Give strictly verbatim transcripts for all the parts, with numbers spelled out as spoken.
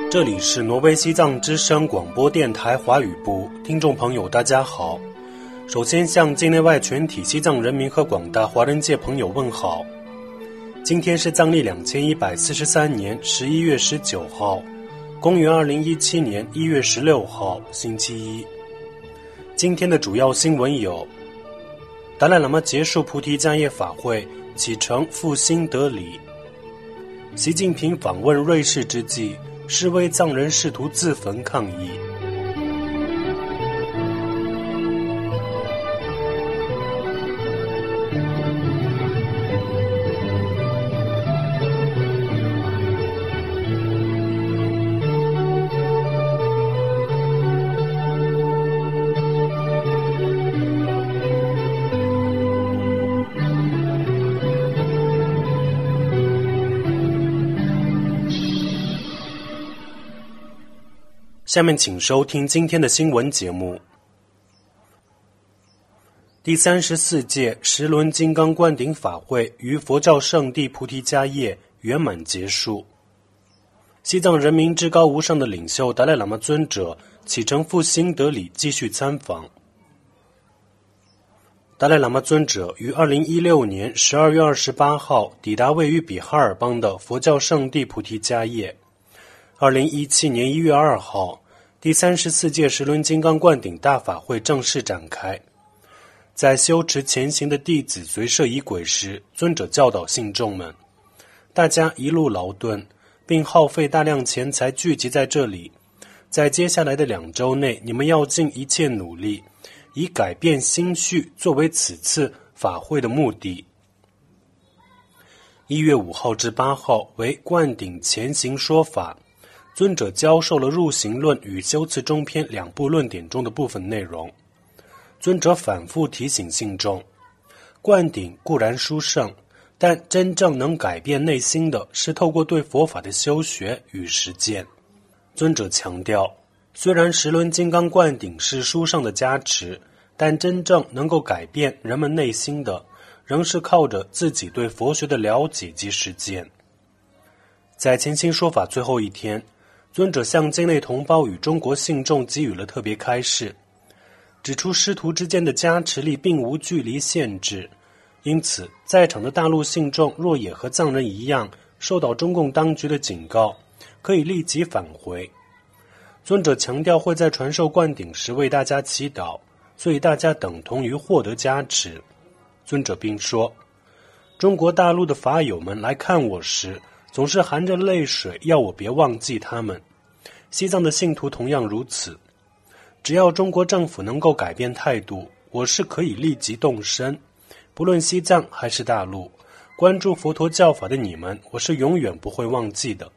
这里是挪威西藏之声广播电台华语部，听众朋友大家好。首先向境内外全体西藏人民和广大华人界朋友问好。今天是藏历两千一百四十三年十一月十九号，公元二零一七年一月十六号，星期一。今天的主要新闻有：达赖喇嘛结束菩提迦叶法会，启程赴新德里；习近平访问瑞士之际，示威藏人试图自焚抗议。下面请收听今天的新闻节目。第三十四届十轮金刚灌顶法会于佛教圣地菩提迦叶圆满结束。西藏人民至高无上的领袖达赖喇嘛尊者启程赴新德里继续参访。达赖喇嘛尊者于二零一六年十二月二十八号抵达位于比哈尔邦的佛教圣地菩提迦叶。二零一七年一月二号，第三十四届十轮金刚灌顶大法会正式展开。在修持前行的弟子随舍仪轨时，尊者教导信众们：大家一路劳顿，并耗费大量钱财聚集在这里。在接下来的两周内，你们要尽一切努力，以改变心绪作为此次法会的目的。一月五号至八号为灌顶前行说法。尊者教授了《入行论》与《修辞中篇》两部论点中的部分内容。尊者反复提醒信众，灌顶固然殊胜，但真正能改变内心的是透过对佛法的修学与实践。尊者强调，虽然十轮金刚灌顶是殊胜的加持，但真正能够改变人们内心的，仍是靠着自己对佛学的了解及实践。在前行说法最后一天，尊者向境内同胞与中国信众给予了特别开示，指出师徒之间的加持力并无距离限制，因此在场的大陆信众若也和藏人一样受到中共当局的警告，可以立即返回。尊者强调会在传授灌顶时为大家祈祷，所以大家等同于获得加持。尊者并说，中国大陆的法友们来看我时，总是含着泪水要我别忘记他们。西藏的信徒同样如此，只要中国政府能够改变态度，我是可以立即动身。不论西藏还是大陆，关注佛陀教法的你们，我是永远不会忘记的。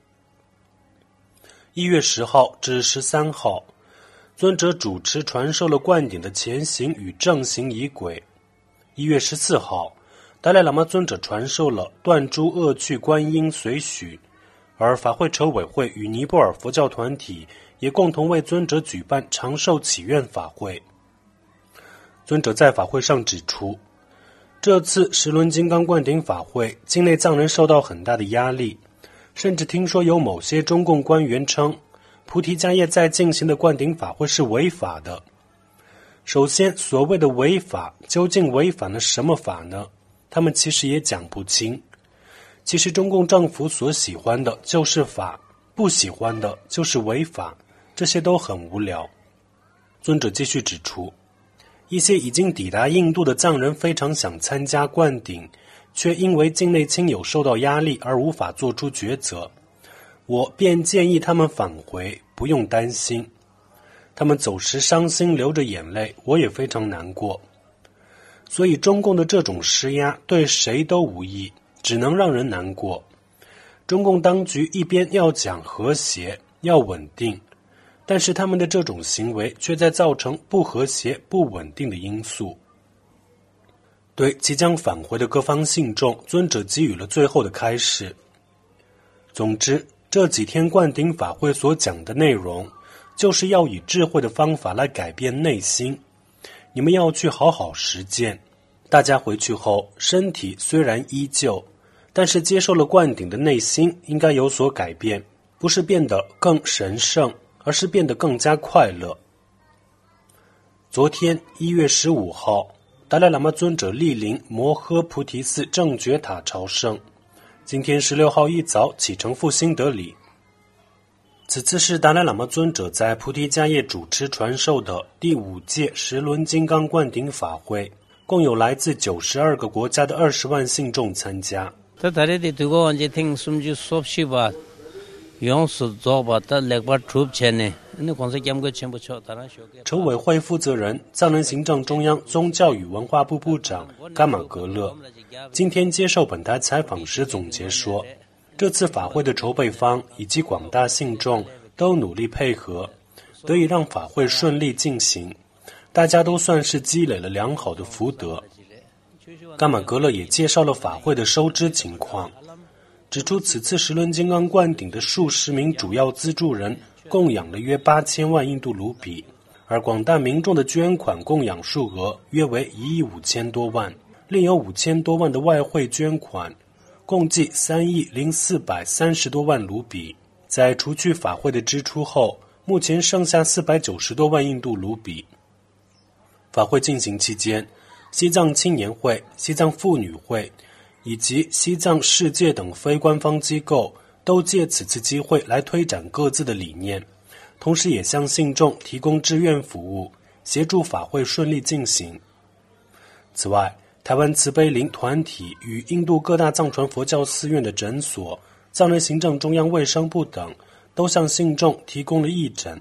一月十号至十三号，尊者主持传授了灌顶的前行与正行仪轨。一月十四号，达赖喇嘛尊者传授了断诸恶趣观音随许，而法会筹委会与尼泊尔佛教团体也共同为尊者举办长寿祈愿法会。尊者在法会上指出，这次十轮金刚灌顶法会，境内藏人受到很大的压力，甚至听说有某些中共官员称，菩提迦叶在进行的灌顶法会是违法的。首先，所谓的违法，究竟违反了什么法呢？他们其实也讲不清。其实中共政府所喜欢的就是法，不喜欢的就是违法，这些都很无聊。尊者继续指出，一些已经抵达印度的藏人非常想参加灌顶，却因为境内亲友受到压力而无法做出抉择。我便建议他们返回，不用担心。他们走时伤心流着眼泪，我也非常难过。所以中共的这种施压对谁都无益，只能让人难过。中共当局一边要讲和谐，要稳定，但是他们的这种行为却在造成不和谐、不稳定的因素。对即将返回的各方信众，尊者给予了最后的开示。总之，这几天灌顶法会所讲的内容，就是要以智慧的方法来改变内心。你们要去好好实践。大家回去后，身体虽然依旧，但是接受了灌顶的内心应该有所改变， 不是变得更神圣，而是变得更加快乐。昨天一月十五号，达赖喇嘛尊者莅临摩诃菩提寺正觉塔朝圣。今天十六号一早启程赴新德里。此次是达赖喇嘛尊者在菩提迦叶主持传授的第五届十轮金刚灌顶法会，共有来自九十二个国家的二十万信众参加。筹委会负责人、藏人行政中央宗教与文化部部长甘玛格勒今天接受本台采访时总结说，这次法会的筹备方以及广大信众都努力配合，得以让法会顺利进行，大家都算是积累了良好的福德。甘玛格勒也介绍了法会的收支情况，指出此次十轮金刚灌顶的数十名主要资助人供养了约八千万印度卢比，而广大民众的捐款供养数额约为一亿五千多万，另有五千多万的外汇捐款，共计三亿零四百三十多万卢比。在除去法会的支出后，目前剩下四百九十多万印度卢比。法会进行期间，西藏青年会、西藏妇女会以及西藏世界等非官方机构都借此次机会来推展各自的理念，同时也向信众提供志愿服务，协助法会顺利进行。此外，台湾慈悲林团体与印度各大藏传佛教寺院的诊所、藏人行政中央卫生部等都向信众提供了义诊。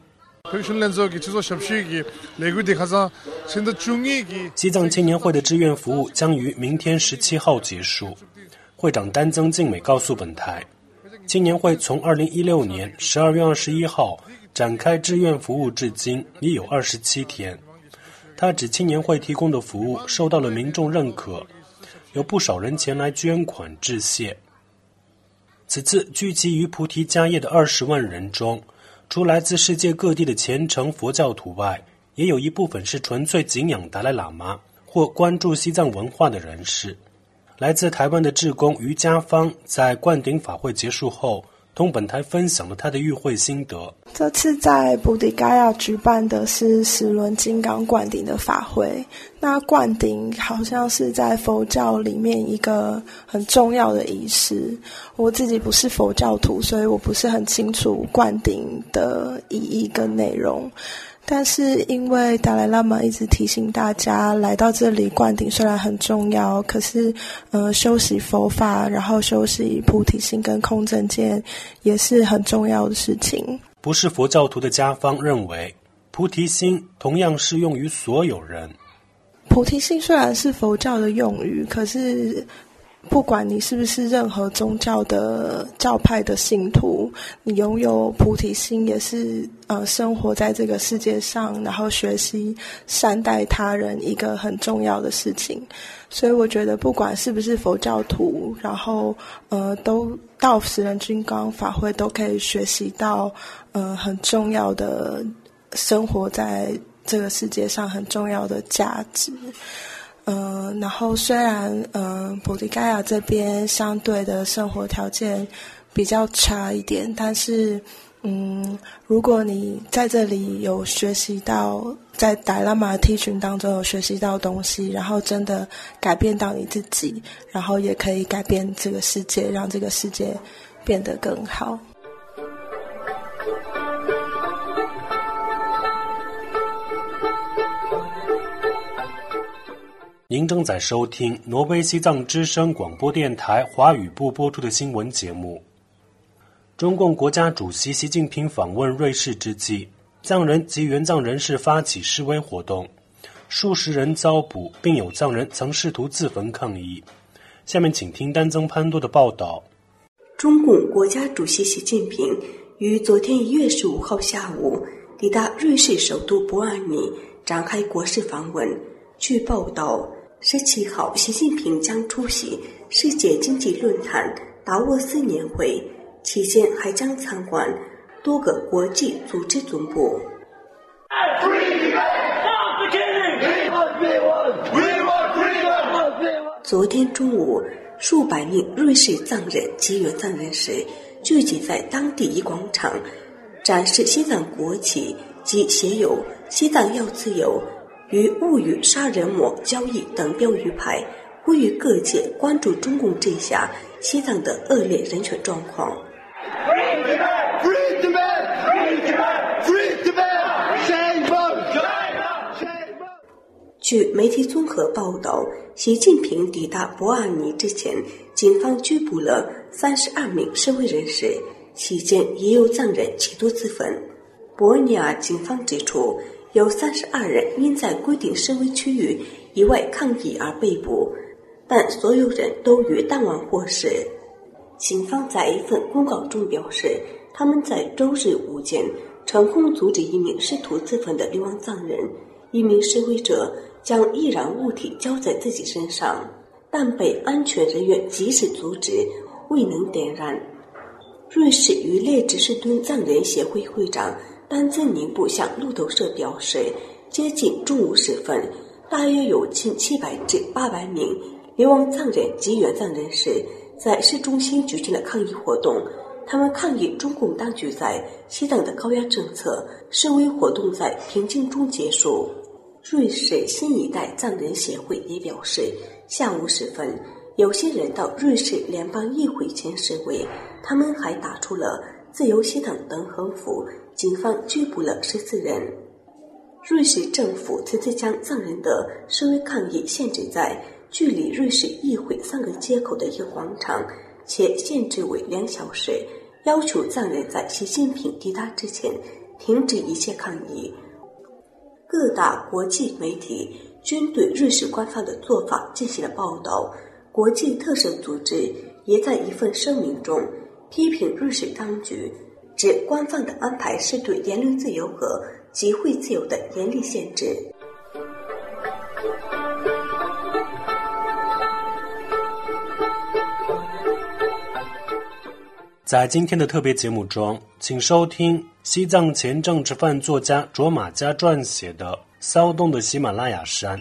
西藏青年会的志愿服务将于明天十七号结束。会长丹增敬美告诉本台，青年会从二零一六年十二月二十一号展开志愿服务至今已有二十七天。他指青年会提供的服务受到了民众认可，有不少人前来捐款致谢。此次聚集于菩提迦叶的二十万人中，除来自世界各地的虔诚佛教徒外，也有一部分是纯粹敬仰达赖喇嘛或关注西藏文化的人士。来自台湾的志工于家芳在灌顶法会结束后，同本台分享了他的与会心得。 这次在菩提迦叶举办的是十轮金刚灌顶的法会，那灌顶好像是在佛教里面一个很重要的仪式。我自己不是佛教徒，所以我不是很清楚灌顶的意义跟内容。但是因为达赖喇嘛一直提醒大家来到这里灌顶虽然很重要，可是呃修习佛法，然后修习菩提心跟空正见也是很重要的事情。 不是佛教徒的家芳认为，菩提心同样适用于所有人。 菩提心虽然是佛教的用语，可是不管你是不是任何宗教的教派的信徒，你拥有菩提心也是呃生活在这个世界上，然后学习善待他人一个很重要的事情。所以我觉得不管是不是佛教徒，然后呃都到十轮金刚法会都可以学习到呃很重要的生活在这个世界上很重要的价值。呃，然后虽然呃菩提迦叶这边相对的生活条件比较差一点，但是嗯，如果你在这里有学习到，在达赖喇嘛的提群当中有学习到东西，然后真的改变到你自己，然后也可以改变这个世界，让这个世界变得更好。 您正在收听挪威西藏之声广播电台华语部播出的新闻节目。中共国家主席习近平访问瑞士之际，藏人及援藏人士发起示威活动，数十人遭捕，并有藏人曾试图自焚抗议。下面请听丹增潘多的报道。 中共国家主席习近平于昨天一月十五号下午抵达瑞士首都伯尔尼，展开国事访问。据报道，十七号习近平将出席世界经济论坛达沃斯年会，期间还将参观多个国际组织总部。昨天中午，数百名瑞士藏人及援藏人士聚集在当地一广场，展示西藏国旗及写有西藏要自由与勿与杀人魔交易等标语牌，呼吁各界关注中共治下西藏的恶劣人权状况。据媒体综合报道，习近平抵达伯尔尼之前，警方拘捕了三十二名示威人士，期间也有藏人企图自焚。伯尔尼亚警方指出，有三十二人因在规定示威区域以外抗议而被捕，但所有人都于当晚获释。警方在一份公告中表示，他们在周日午间成功阻止一名试图自焚的流亡藏人，一名示威者将易燃物体浇在自己身上，但被安全人员及时阻止，未能点燃。瑞士渔猎指示敦藏人协会会长丹增宁布向路透社表示，接近中午时分，大约有近七百至八百名流亡藏人及援藏人士在市中心举行了抗议活动。他们抗议中共当局在西藏的高压政策，示威活动在平静中结束。瑞士新一代藏人协会也表示，下午时分，有些人到瑞士联邦议会前示威，他们还打出了自由西藏等横幅，警方拘捕了十四人。瑞士政府此次将藏人的示威抗议限制在距离瑞士议会三个街口的一个广场，且限制为两小时，要求藏人在习近平抵达之前停止一切抗议。各大国际媒体均对瑞士官方的做法进行了报道，国际特赦组织也在一份声明中批评瑞士当局，指官方的安排是对言论自由和集会自由的严厉限制。 在今天的特别节目中，请收听西藏前政治犯作家卓玛嘉撰写的《骚动的喜马拉雅山》。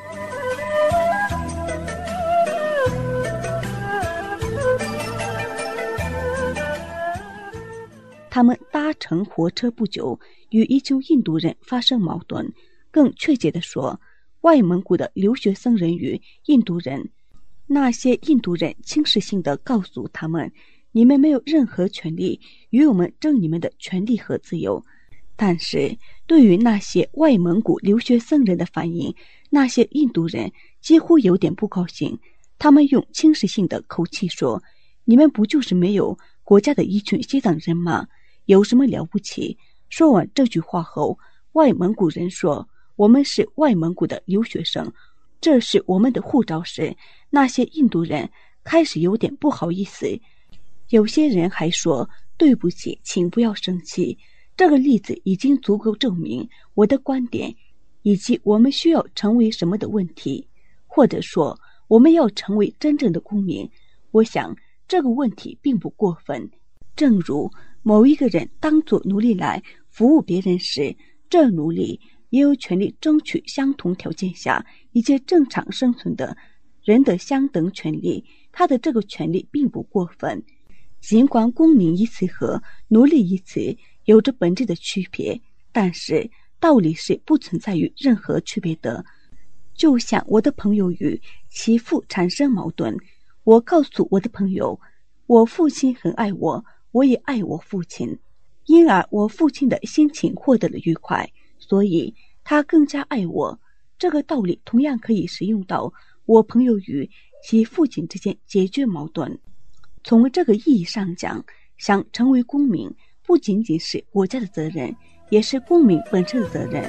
他们搭乘火车不久，与一群印度人发生矛盾。更确切地说，外蒙古的留学生人与印度人，那些印度人轻视性地告诉他们，你们没有任何权利与我们争你们的权利和自由。但是对于那些外蒙古留学生人的反应，那些印度人几乎有点不高兴。他们用轻视性的口气说，你们不就是没有国家的一群西藏人吗？有什么了不起？说完这句话后，外蒙古人说，我们是外蒙古的留学生，这是我们的护照时，那些印度人开始有点不好意思。有些人还说，对不起，请不要生气。这个例子已经足够证明我的观点，以及我们需要成为什么的问题，或者说我们要成为真正的公民。我想这个问题并不过分。正如某一个人当作奴隶来服务别人时，这奴隶也有权利争取相同条件下一切正常生存的人的相等权利，他的这个权利并不过分。尽管公民一词和奴隶一词有着本质的区别，但是道理是不存在于任何区别的。就像我的朋友与其父产生矛盾，我告诉我的朋友，我父亲很爱我，我也爱我父亲，因而我父亲的心情获得了愉快，所以他更加爱我。这个道理同样可以使用到我朋友与其父亲之间解决矛盾。从这个意义上讲，想成为公民不仅仅是国家的责任，也是公民本身的责任。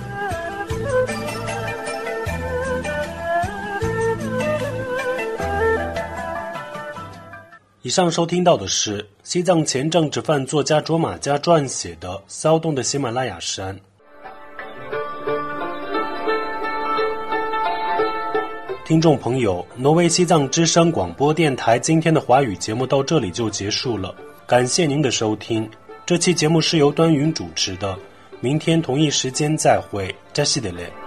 以上收听到的是西藏前政治犯作家卓玛嘉撰写的《骚动的喜马拉雅山》。听众朋友，挪威西藏之声广播电台今天的华语节目到这里就结束了，感谢您的收听。这期节目是由端云主持的，明天同一时间再会，扎西德勒。